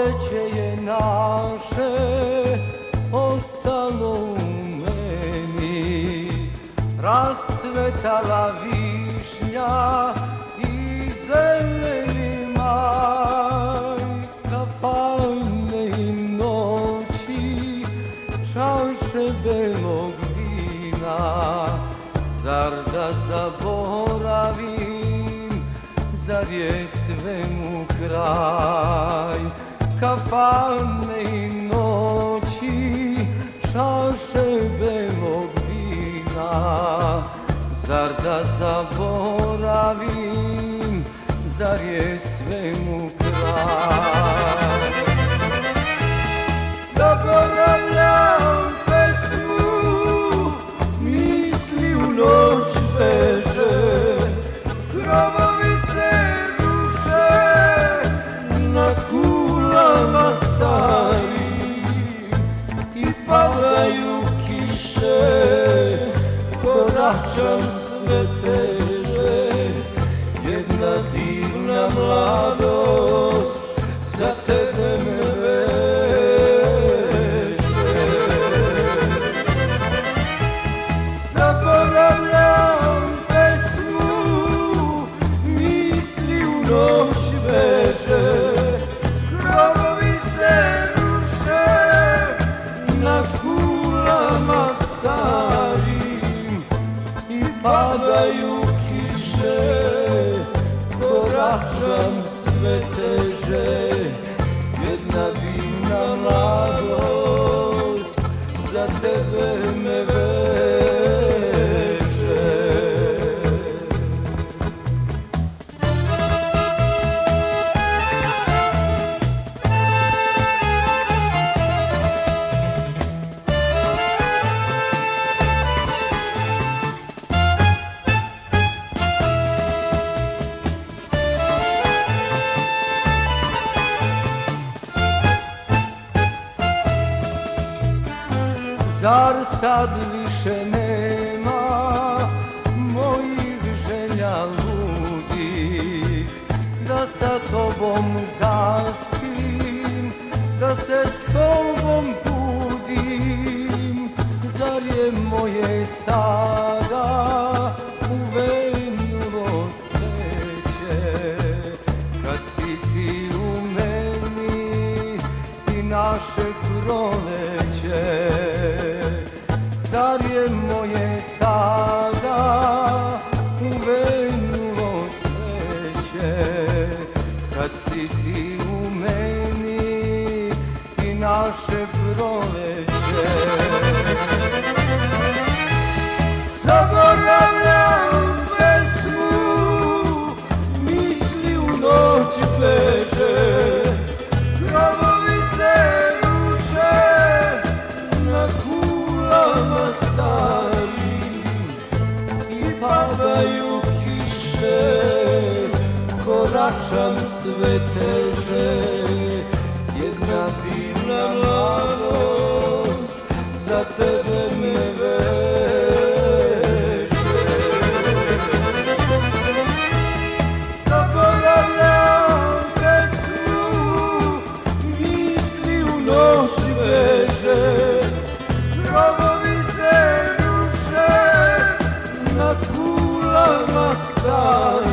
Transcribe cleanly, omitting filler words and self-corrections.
proleće je naše ostalo u meni, rascvetala višnja i zeleni maj, kafane i noći, čaše belog vina. Zar da zaboravim, zar je svemu kraj? Kafane i noći, čaše belog vina. Zar da zaboravim, zar je svemu kraj? Zaboravljam pesmu, misli u noć beže, grobovi se ruše na kulama starim i padaju kiše, koračam sve teže. Jedna divna mladost za tebe me veže. Zaboravljam pesmu, misli u noć beže, grobovi se ruše na kulama starim i padaju kiše, koračam sve teže. Jedna divna mladost za tebe me veže. Zar sad više nema mojih želja ludih, da sa tobom zaspim, da se s tobom budim? Zar je moje sada uvenulo cveće, kad si ti u meni i naše proleće? Zar je moje sada uvenulo cveće, kad si ti u meni i naše proleće? Zaboravljam pesmu, misli u noć beže, grobovi se ruše na kulama starim i padaju kiše, koračam sve teže. Jedna divna mladost za tebe me veže. Zaboravljam pesmu, misli u noć beže, grobovi se ruše na kulama starim